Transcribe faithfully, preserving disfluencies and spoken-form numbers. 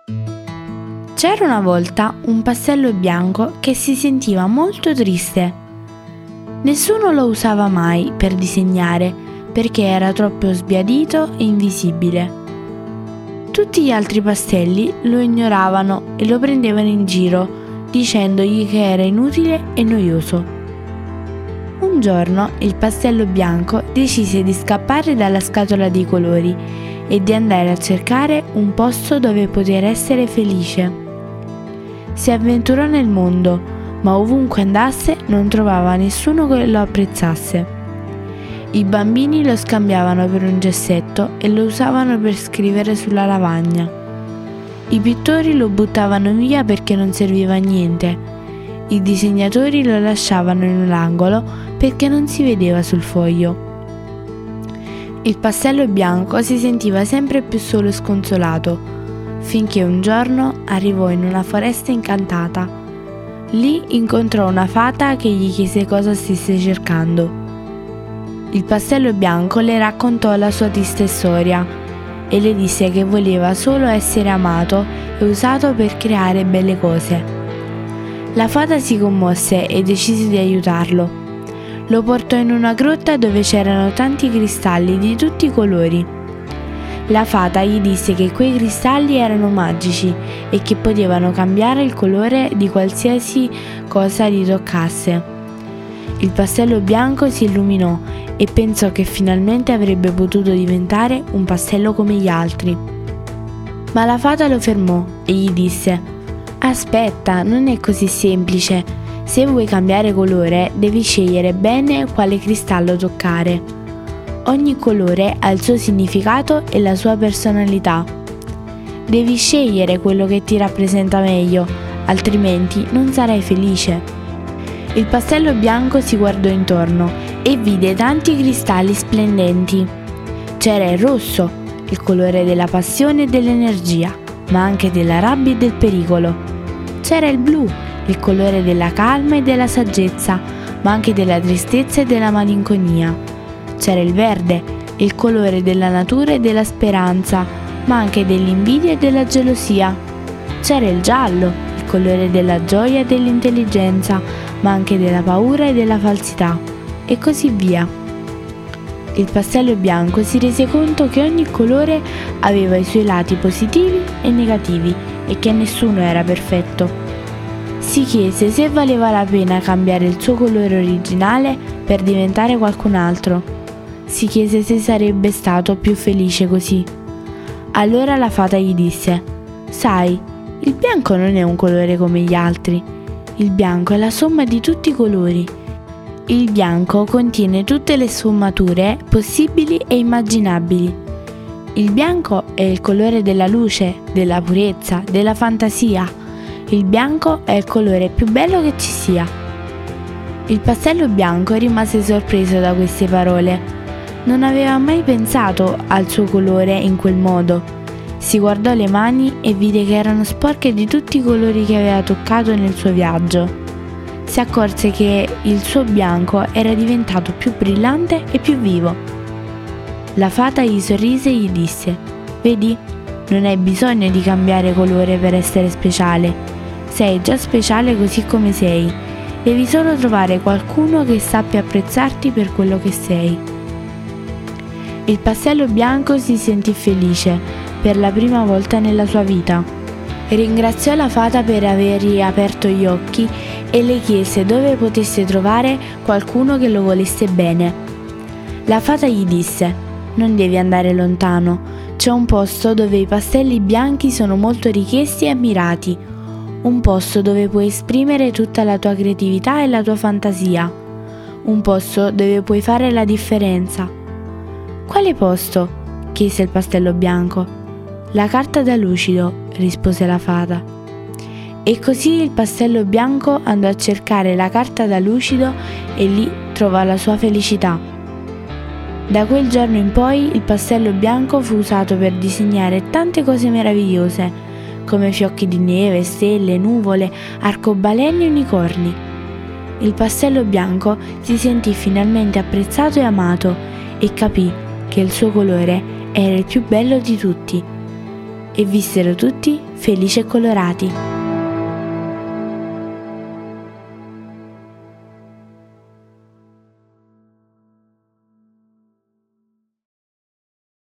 C'era una volta un pastello bianco che si sentiva molto triste. Nessuno lo usava mai per disegnare perché era troppo sbiadito e invisibile. Tutti gli altri pastelli lo ignoravano e lo prendevano in giro, dicendogli che era inutile e noioso. Un giorno il pastello bianco decise di scappare dalla scatola dei colori e di andare a cercare un posto dove poter essere felice. Si avventurò nel mondo, ma ovunque andasse non trovava nessuno che lo apprezzasse. I bambini lo scambiavano per un gessetto e lo usavano per scrivere sulla lavagna. I pittori lo buttavano via perché non serviva a niente. I disegnatori lo lasciavano in un angolo perché non si vedeva sul foglio. Il pastello bianco si sentiva sempre più solo e sconsolato, finché un giorno arrivò in una foresta incantata. Lì incontrò una fata che gli chiese cosa stesse cercando. Il pastello bianco le raccontò la sua triste storia e le disse che voleva solo essere amato e usato per creare belle cose. La fata si commosse e decise di aiutarlo. Lo portò in una grotta dove c'erano tanti cristalli di tutti i colori. La fata gli disse che quei cristalli erano magici e che potevano cambiare il colore di qualsiasi cosa gli toccasse. Il pastello bianco si illuminò e pensò che finalmente avrebbe potuto diventare un pastello come gli altri. Ma la fata lo fermò e gli disse: «Aspetta, non è così semplice. Se vuoi cambiare colore, devi scegliere bene quale cristallo toccare. Ogni colore ha il suo significato e la sua personalità. Devi scegliere quello che ti rappresenta meglio, altrimenti non sarai felice». Il pastello bianco si guardò intorno e vide tanti cristalli splendenti. C'era il rosso, il colore della passione e dell'energia, ma anche della rabbia e del pericolo. C'era il blu, il colore della calma e della saggezza, ma anche della tristezza e della malinconia. C'era il verde, il colore della natura e della speranza, ma anche dell'invidia e della gelosia. C'era il giallo, il colore della gioia e dell'intelligenza, ma anche della paura e della falsità, e così via. Il pastello bianco si rese conto che ogni colore aveva i suoi lati positivi e negativi e che nessuno era perfetto. Si chiese se valeva la pena cambiare il suo colore originale per diventare qualcun altro. Si chiese se sarebbe stato più felice così. Allora la fata gli disse: «Sai, il bianco non è un colore come gli altri. Il bianco è la somma di tutti i colori. Il bianco contiene tutte le sfumature possibili e immaginabili. Il bianco è il colore della luce, della purezza, della fantasia. Il bianco è il colore più bello che ci sia». Il pastello bianco rimase sorpreso da queste parole. Non aveva mai pensato al suo colore in quel modo. Si guardò le mani e vide che erano sporche di tutti i colori che aveva toccato nel suo viaggio. Si accorse che il suo bianco era diventato più brillante e più vivo. La fata gli sorrise e gli disse: «Vedi, non hai bisogno di cambiare colore per essere speciale. Sei già speciale così come sei. Devi solo trovare qualcuno che sappia apprezzarti per quello che sei». Il pastello bianco si sentì felice per la prima volta nella sua vita. Ringraziò la fata per avergli aperto gli occhi e le chiese dove potesse trovare qualcuno che lo volesse bene. La fata gli disse: «Non devi andare lontano, c'è un posto dove i pastelli bianchi sono molto richiesti e ammirati, un posto dove puoi esprimere tutta la tua creatività e la tua fantasia, un posto dove puoi fare la differenza». «Quale posto?» chiese il pastello bianco. «La carta da lucido», rispose la fata. E così il pastello bianco andò a cercare la carta da lucido e lì trovò la sua felicità. Da quel giorno in poi il pastello bianco fu usato per disegnare tante cose meravigliose, come fiocchi di neve, stelle, nuvole, arcobaleni e unicorni. Il pastello bianco si sentì finalmente apprezzato e amato e capì che il suo colore era il più bello di tutti. e vissero tutti felici e colorati.